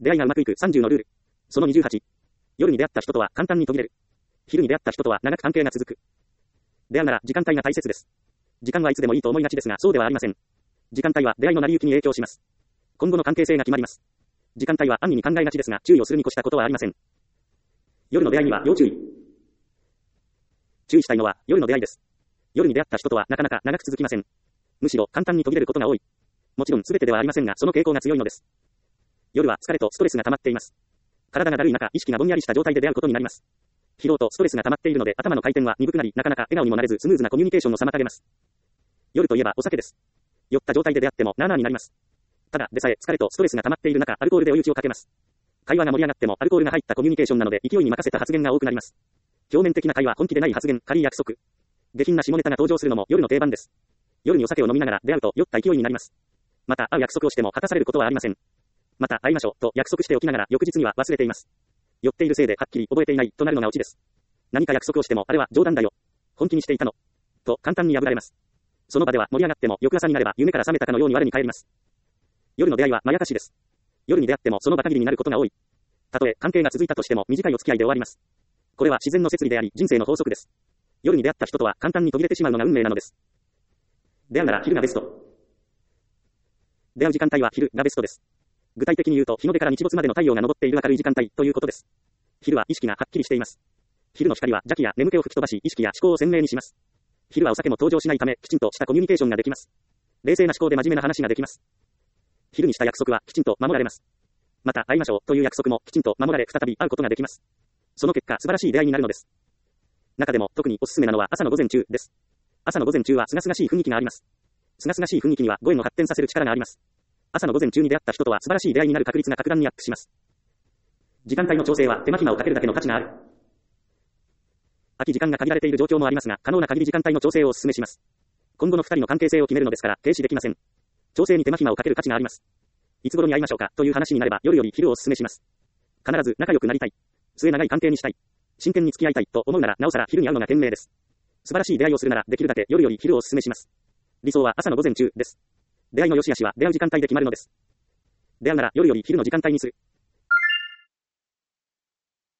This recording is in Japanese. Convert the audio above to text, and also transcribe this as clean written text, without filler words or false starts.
出会いがうまくいく30のルール。その28。夜に出会った人とは簡単に途切れる。昼に出会った人とは長く関係が続く。出会うなら時間帯が大切です。時間はいつでもいいと思いがちですが、そうではありません。時間帯は出会いの成り行きに影響します。今後の関係性が決まります。時間帯は安易に考えがちですが、注意をするに越したことはありません。夜の出会いには要注意。注意したいのは夜の出会いです。夜に出会った人とはなかなか長く続きません。むしろ簡単に途切れることが多い。もちろん全てではありませんが、その傾向が強いのです。夜は疲れとストレスが溜まっています。体がだるい中、意識がぼんやりした状態で出会うことになります。疲労とストレスが溜まっているので、頭の回転は鈍くなり、なかなか笑顔にもなれず、スムーズなコミュニケーションを妨げます。夜といえばお酒です。酔った状態で出会ってもなあなあになります。ただでさえ疲れとストレスが溜まっている中、アルコールで追い打ちをかけます。会話が盛り上がってもアルコールが入ったコミュニケーションなので、勢いに任せた発言が多くなります。表面的な会話、本気でない発言、仮約束。下品な下ネタが登場するのも夜の定番です。夜にお酒を飲みながら出会うと酔った勢いになります。また会う約束をしても果たされることはありません。また会いましょうと約束しておきながら翌日には忘れています。酔っているせいではっきり覚えていないとなるのがオチです。何か約束をしてもあれは冗談だよ。本気にしていたの。と簡単に破られます。その場では盛り上がっても翌朝になれば夢から覚めたかのように我に返ります。夜の出会いはまやかしです。夜に出会ってもその場限りになることが多い。たとえ関係が続いたとしても短いお付き合いで終わります。これは自然の摂理であり人生の法則です。夜に出会った人とは簡単に途切れてしまうのが運命なのです。出会うなら昼がベスト。出会う時間帯は昼がベストです。具体的に言うと日の出から日没までの太陽が昇っている明るい時間帯ということです。昼は意識がはっきりしています。昼の光は邪気や眠気を吹き飛ばし意識や思考を鮮明にします。昼はお酒も登場しないためきちんとしたコミュニケーションができます。冷静な思考で真面目な話ができます。昼にした約束はきちんと守られます。また会いましょうという約束もきちんと守られ再び会うことができます。その結果素晴らしい出会いになるのです。中でも特におすすめなのは朝の午前中です。朝の午前中は清々しい雰囲気があります。清々しい雰囲気には語彙の発展させる力があります。朝の午前中に出会った人とは素晴らしい出会いになる確率が格段にアップします。時間帯の調整は手間暇をかけるだけの価値がある。空き時間が限られている状況もありますが、可能な限り時間帯の調整をお勧めします。今後の2人の関係性を決めるのですから停止できません。調整に手間暇をかける価値があります。いつ頃に会いましょうかという話になれば夜より昼をお勧めします。必ず仲良くなりたい。末長い関係にしたい。真剣に付き合いたいと思うならなおさら昼に会うのが賢明です。素晴らしい出会いをするならできるだけ夜より昼をお勧めします。理想は朝の午前中です。出会いの良し悪しは出会う時間帯で決まるのです。出会うなら夜より昼の時間帯にする。